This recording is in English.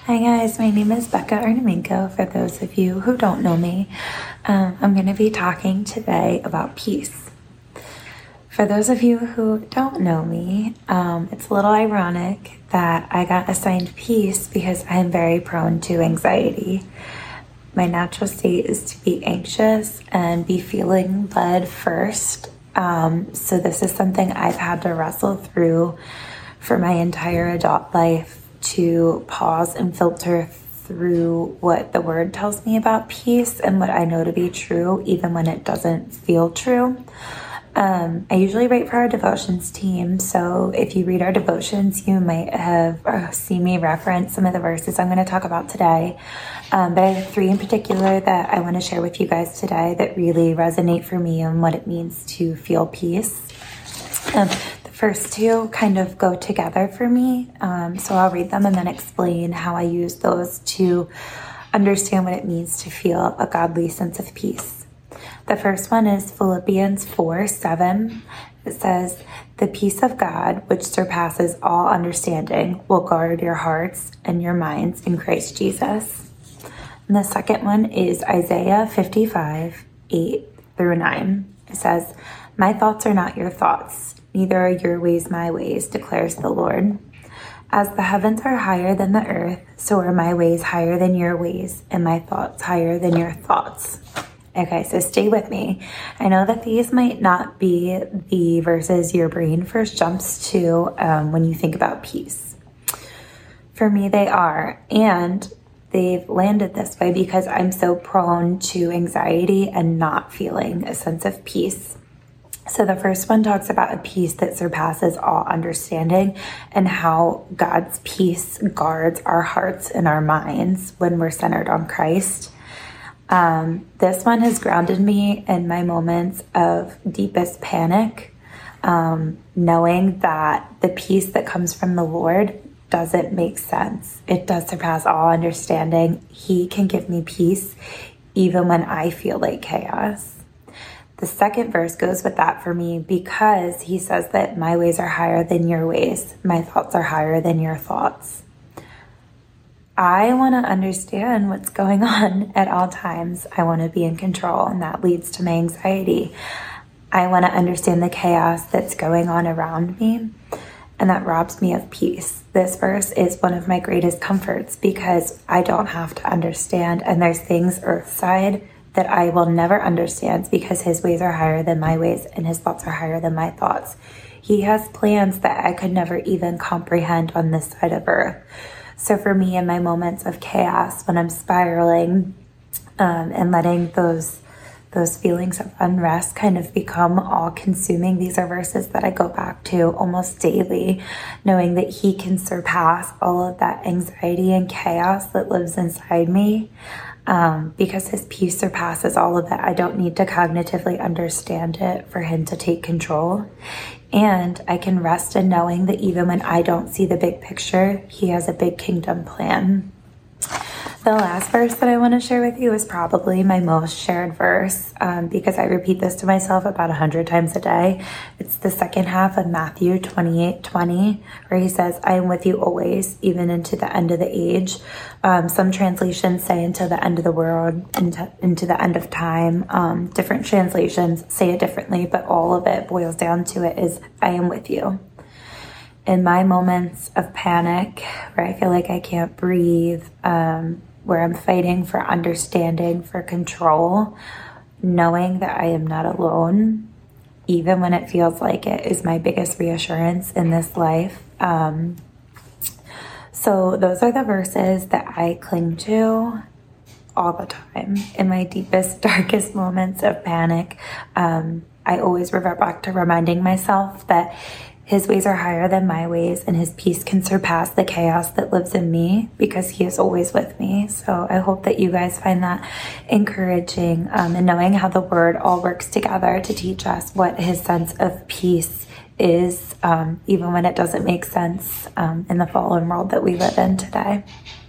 Hi guys, my name is Becca Arnamenko. For those of you who don't know me, I'm going to be talking today about peace. For those of you who don't know me, it's a little ironic that I got assigned peace because I am very prone to anxiety. My natural state is to be anxious and be feeling led first. So this is something I've had to wrestle through for my entire adult life, to pause and filter through what the word tells me about peace and what I know to be true, even when it doesn't feel true. I usually write for our devotions team, so if you read our devotions, you might have seen me reference some of the verses I'm going to talk about today. But I have 3 in particular that I want to share with you guys today that really resonate for me and what it means to feel peace. The first 2 kind of go together for me, so I'll read them and then explain how I use those to understand what it means to feel a godly sense of peace. The first one is Philippians 4:7. It says, "The peace of God, which surpasses all understanding, will guard your hearts and your minds in Christ Jesus." And the second one is Isaiah 55:8-9. It says, "My thoughts are not your thoughts, neither are your ways my ways, declares the Lord. As the heavens are higher than the earth, so are my ways higher than your ways, and my thoughts higher than your thoughts." Okay, so stay with me. I know that these might not be the verses your brain first jumps to when you think about peace. For me, they are, and they've landed this way because I'm so prone to anxiety and not feeling a sense of peace. So the first one talks about a peace that surpasses all understanding and how God's peace guards our hearts and our minds when we're centered on Christ. This one has grounded me in my moments of deepest panic, knowing that the peace that comes from the Lord doesn't make sense. It does surpass all understanding. He can give me peace even when I feel like chaos. The second verse goes with that for me because he says that my ways are higher than your ways. My thoughts are higher than your thoughts. I want to understand what's going on at all times. I want to be in control, and that leads to my anxiety. I want to understand the chaos that's going on around me, and that robs me of peace. This verse is one of my greatest comforts because I don't have to understand, and there's things earthside that I will never understand because his ways are higher than my ways and his thoughts are higher than my thoughts. He has plans that I could never even comprehend on this side of earth. So for me, in my moments of chaos, when I'm spiraling and letting those feelings of unrest kind of become all-consuming, these are verses that I go back to almost daily, knowing that he can surpass all of that anxiety and chaos that lives inside me. Because his peace surpasses all of that. I don't need to cognitively understand it for him to take control. And I can rest in knowing that even when I don't see the big picture, he has a big kingdom plan. The last verse that I want to share with you is probably my most shared verse because I repeat this to myself about 100 times a day. It's the second half of Matthew 28:20, where he says, "I am with you always, even into the end of the age." Some translations say until the end of the world, into the end of time. Different translations say it differently, but all of it boils down to it is, I am with you. In my moments of panic, where I feel like I can't breathe, where I'm fighting for understanding, for control, knowing that I am not alone, even when it feels like it, is my biggest reassurance in this life. So those are the verses that I cling to all the time. In my deepest, darkest moments of panic, I always revert back to reminding myself that his ways are higher than my ways, and his peace can surpass the chaos that lives in me because he is always with me. So I hope that you guys find that encouraging, and knowing how the word all works together to teach us what his sense of peace is, even when it doesn't make sense in the fallen world that we live in today.